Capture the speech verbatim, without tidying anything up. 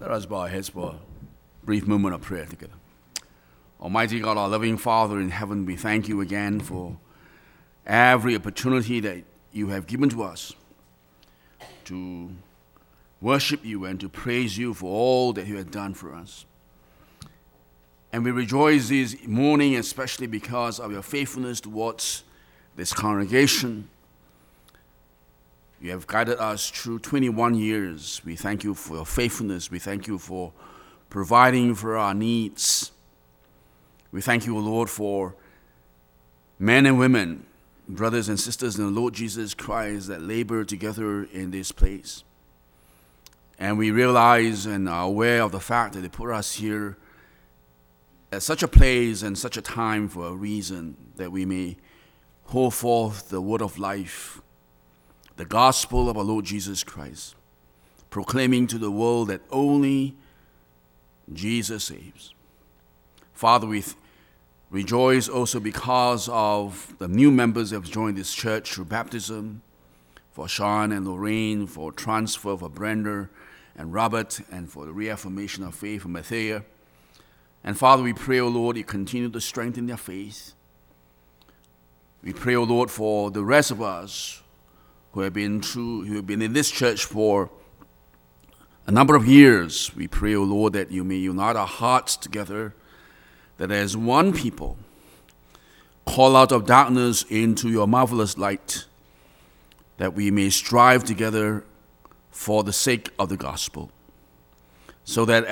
Let us bow our heads for a brief moment of prayer together. Almighty God, our loving Father in heaven, we thank you again for every opportunity that you have given to us to worship you and to praise you for all that you have done for us. And we rejoice this morning, especially because of your faithfulness towards this congregation. You have guided us through twenty-one years. We thank you for your faithfulness. We thank you for providing for our needs. We thank you, O Lord, for men and women, brothers and sisters in the Lord Jesus Christ that labor together in this place. And we realize and are aware of the fact that they put us here at such a place and such a time for a reason, that we may hold forth the word of life, the gospel of our Lord Jesus Christ, proclaiming to the world that only Jesus saves. Father, we th- rejoice also because of the new members that have joined this church through baptism, for Sean and Lorraine, for transfer for Brenda and Robert, and for the reaffirmation of faith for Mathea. And Father, we pray, O Lord, you continue to strengthen their faith. We pray, O Lord, for the rest of us who have been through, who have been in this church for a number of years. We pray, O Lord, that you may unite our hearts together, that as one people call out of darkness into your marvelous light, that we may strive together for the sake of the gospel, so that